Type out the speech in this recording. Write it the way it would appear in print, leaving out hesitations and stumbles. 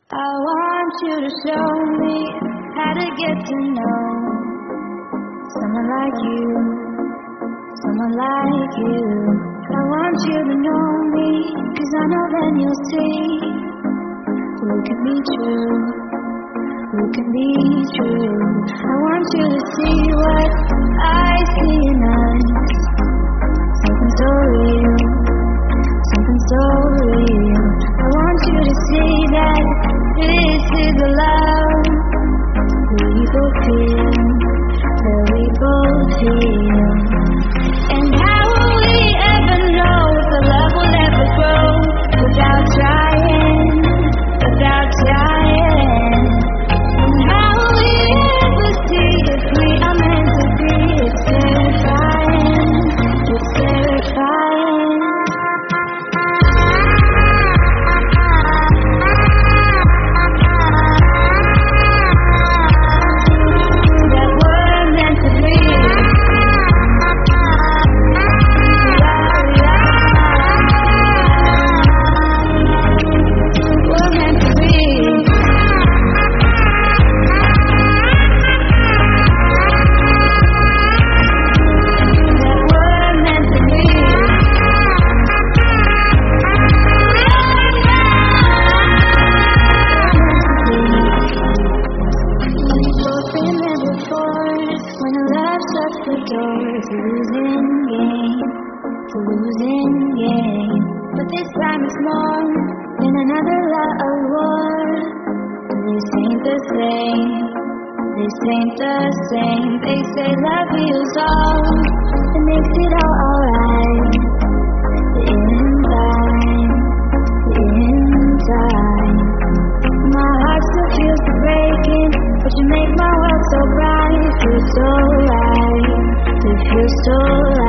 I want you to show me how to get to know someone like you, someone like you. I want you to know me, 'cause I know then you'll see who can be true, who can be true. I want you to see what I see in us, something so real, something so real. I want you to see that this is the love we both feel, that we both feel. And how will we ever know if the love will ever grow without trying, without trying? And how will we ever see if we are meant to be? It's terrifying, it's terrifying. But this time it's more than another love war. This ain't the same, this ain't the same. They say love heals all, it makes it all alright. In time, my heart still feels the breaking, but you make my world so bright. It feels so right, it feels so right.